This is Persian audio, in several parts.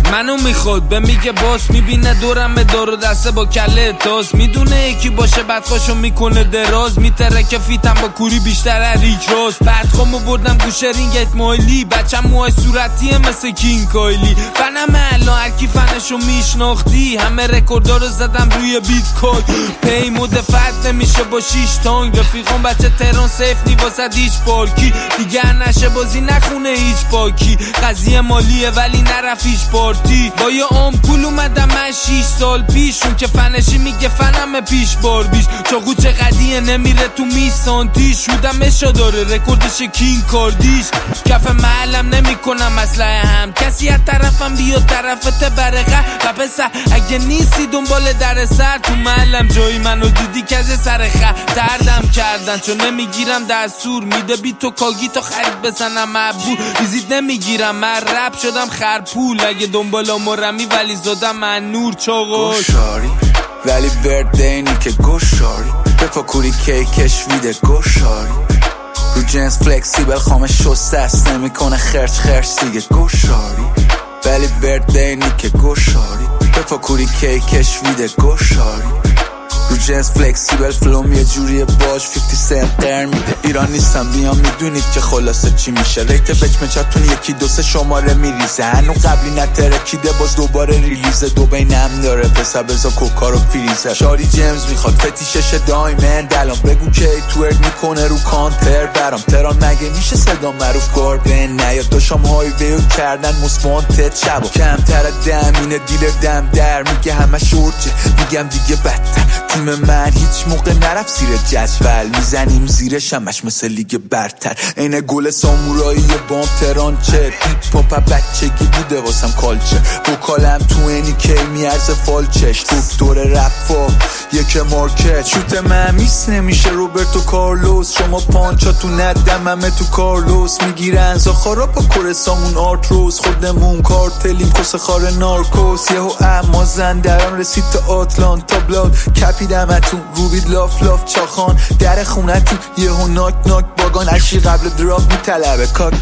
منو میخواد به میگه باس، میبینه دورم به دار و دسته با کله تاس، میدونه یکی باشه بدخواشو میکنه دراز، میتره که فیتم با کوری بیشتر ریک راست. بدخوامو بردم گوشه رینگت مایلی، بچم موهای صورتیه مثل کینگ کایلی، فنم الان هرکی فنشو میشناختی، همه رکوردا رو زدم روی بیت کوین. پی مدفعت نمیشه با 6 تانگ، رفیقان بچه تهران سیف نی واسه هیچ پارکی، دیگر نشه بازی نخونه هیچ پاکی، قضیه مالیه ولی نرف هیچ پارتی. با یه آمپول اومدم من 6 سال پیش، اون که فنشی میگه فنم پیش بار بیش، چاقو چقدیه نمیره تو میسانتیش، شودم اشا داره رکوردش کینگ کاردیش، کف محلم نمیکنم اسلحه هم، کسی از طرفم بیاد طرفت برقه و پسر اگه نیستی دنبال در سر، تو محلم جایی منو دیدی که از سر دردم کردن، چون نمیگیرم دستور میده بی تو کاگی تا خرید بزنم مبور، ویزیت نمیگیرم من رپ شدم خرپول، اگه دنبال مرمی ولی زدم من نور چاقوش گوشاری ولی بردینی که گوشاری، بپا کوری کیکش ویده گوشاری، رو جنس فلکسیبل خامش شسته است نمیکنه خرچ دیگه گوشاری، ولی بردینی که گوشاری، بپا کوری کیکش ویده گوشاری، رو جنس فلکسیبل فلوم یه جوریه باش 50 سنت در میده، ایران نیستم بیام میدونید که خلاصه چی میشه، ریت بچمچتون یکی دو سه شماره میریزه، هنو قبلی نترکیده باز دوباره ریلیزه، دو بینم داره پسر بزا کوکا رو فریزه، شاری جیمز میخواد فتیشش دایمند، الان بگو که تورک میکنه رو کانتر برام، تران مگه میشه صدا معروف گاردن نیاد، داشام های ویو کردن مسمانتت شبا، کمتر دمینه دیلر دم در میگه همه شورجه، میگم دیگه بدتر، تیم من هیچ موقع نرفت زیر جدول، میزنیم زیرش همش مثل لیگ برتر، این گل سامورایی بام تران چه هیپ هاپ بچگی بوده واسم کالچر، وکالم تو اینی کی میارزه فالچش، دکتر رپ یک مارکت، شوت من میس نمیشه روبرتو کارلوس، شما پانچاتون ندم همه تو کارلوس، میگیرن زاخارا با کورسامون آرتروس، خودمون کارتلیم کس خار نارکوس، یهو اما زندران رسید تا آتلانتا بلاد، کپیدمتون روبید لاف چاخان، در خونتون یهو ناک باگان، عشی قبل دراپ میطلبه کاک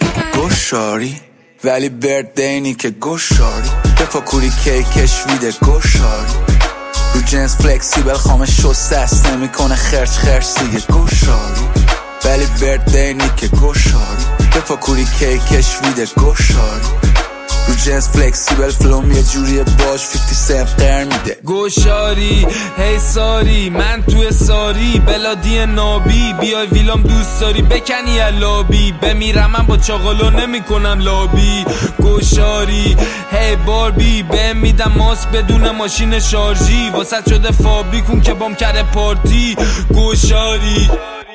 گوشاری ولی بردینی که گوشاری، بپا کوری کیکش ویده گوشاری، رو جنس فلکسیبل خامش شسته است نمیکنه خرچ دیگه گوشاری، ولی بردینی که گوشاری، بپا کوری کیکش ویده گوشاری، رو جنس فلکسیبل فلوم یه جوریه باش 50 سنت قرن میده گوشاری هی ساری من توی ساری بلادی نابی، بیای ویلام دوست داری بکنی لابی، بمیرم من با چاقالو نمی کنم لابی، گوشاری هی باربی به میدم ماست بدون ماشین شارژی، واسه شده فابریکون که بام کرده پارتی، گوشاری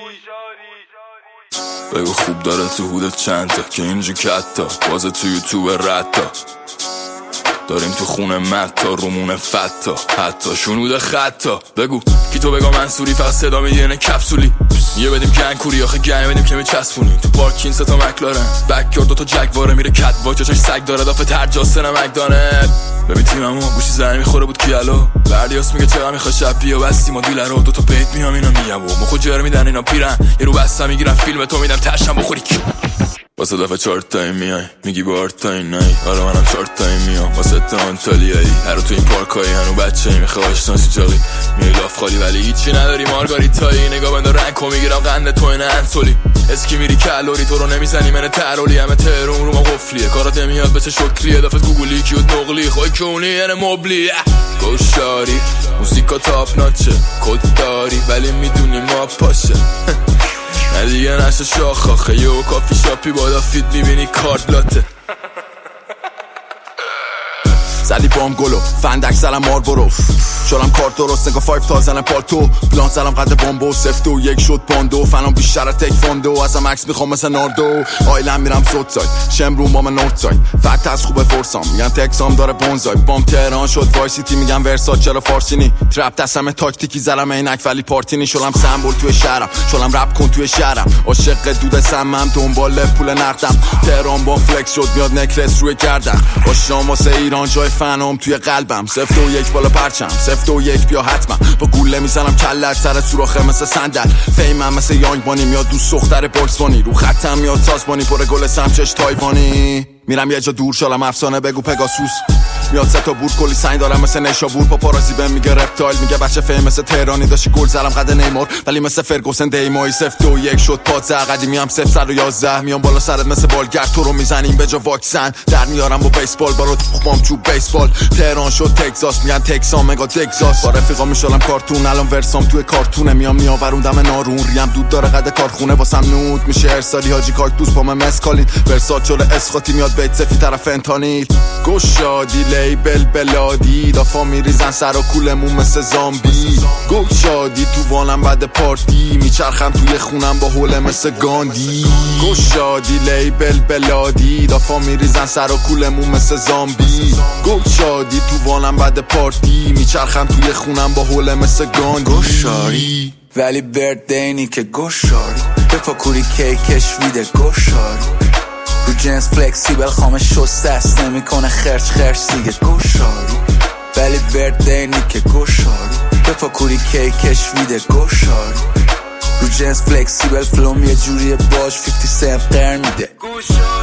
بگو خوب داره تو حودت چند تا که اینجا کتا بازه تو یوتیوب رتا، داریم تو خونه متا رومونه فتا حتی شنود خطا، بگو کی تو بگا منصوری فقط صدا میدینه کپسولی، یه بدیم گنگ کوری آخه گنگ بدیم که میچسبونیم، تو پارکین ستا مکلارن بکیار دوتا جگواره میره کت واک چاش سگ داره دافه ترجاسته نمک دانه، ببین تیممو گوشی زنی میخوره بود کیالو، بردیاس میگه چرا میخواد شب بیا بستیم و دیلر رو دوتا پیت میام اینا میگم و مخو جر میدن اینا پیرن، یه رو بستم میگیرم فیلم تو میدم تشم بخوری واسه دفعه 4 تایی میای میگی بار تایی نایی، آره منم 4 تایی میام واسه تا آنتالیایی، هر رو تو این پارکایی هنو بچه ای میخواه اشناسی چاقی، میای لاف خالی ولی هیچی نداری مارگاریتایی، نگاه بنده رنگ میگیرم قنده تو این انسولی، اسکی میری کالوری تو رو نمیزنی من ترولی، همه تهرون رو ما قفلیه کارات نمیاد بچه شکریه، دفت گوگلی کیوت نقلی خواه کونی یعنی مبلی، گوشاری موسیقا تاپ ناچه کد داری ولی میدونی ما پاشه نه دیگه نشه شاخ آخه یه کافی شاپی بالا فید میبینی کارت لاته، زدی بام گلو فندک زلم مار برو، شدم کارت درست نگاه 5 تا زنم پالتو، پلان زلم قد بامبو سفت و یک شد باندو، فنام بیشتر تک فاندو، ازم عکس میخوام مثل ناردو، آیلم میرم سوت ساید شمرون با من نورت ساید، فت از خوبه فرسام میگن تکسام داره بونزای، بام تهران شد وای سیتی میگن ورسات چرا فارسینی، ترپ دستم تاکتیکی زلم عینک ولی پارتینی، شلم سمبل توی شهرم شلم رپ کن توی شهرم، عاشق دود سمم دنبال پول نقدم، تهران با فلکس شد میاد نکلس روی گردم، آشام واسه ایران جای فنام توی قلبم، 0-1 بالا پرچم 0-1 بیا حتما، با گوله میزنم کلت سر سوراخه مثل صندل، فیمم مثل یانگ بانی میاد دوست دختر باکس بانی، رو خطم میاد سازبانی پر گل سمچش تایوانی، میرم یه جا دور شالم افسانه بگو پگاسوس میاد سه تا بور کلی سنگ دارم مثل نیشابور پاپارازی بهم میگه رپتایل میگه بچه فهم مثل تهرانی داشتی گل زدم قد نیمار ولی مثل فرگوسن دیمایی 0-2-1 شد پادزه قدیمی هم 0-111 میام بالا سرت مثل بالگرد تو رو میزنیم به جا واکسن در میارم با بیسبال برات خوبام چوب بیسبال تهران شد تگزاس میگن تکسان مگا تگزاس با رفیقا میشالم کارتون الان ورسام توی کارتونه میام نیاوروندم نارون ریم دود داره قد کارخونه واسم نود میشه ارسالی حاجی کاکتوس با من مسکالید ورسات جلو اسخاتی میاد بیت سفی طرف فنتانیل گشادی لیبل بلادی دافا میریزن سر و کولمون مثل زامبی گشادی تو وانم بعد پارتی میچرخم توی خونم با حوله مثل گاندی گشادی لیبل بلادی دافا میریزن سر و کولمون مثل زامبی گشادی تو وانم بعد پارتی میچرخم توی خونم با حوله مثل گاندی گشاری ولی بردینی که گشاری بپا کوری کیکش ویده گشاری رو جنس فلکسیبل خامه شسته است نمیکنه خرچ دیگه گشاری ولی بردینی که گشاری بپا کوری کیکش ویده گشاری رو جنس فلکسیبل فلوم یه جوری باش 50 سنت قرن میده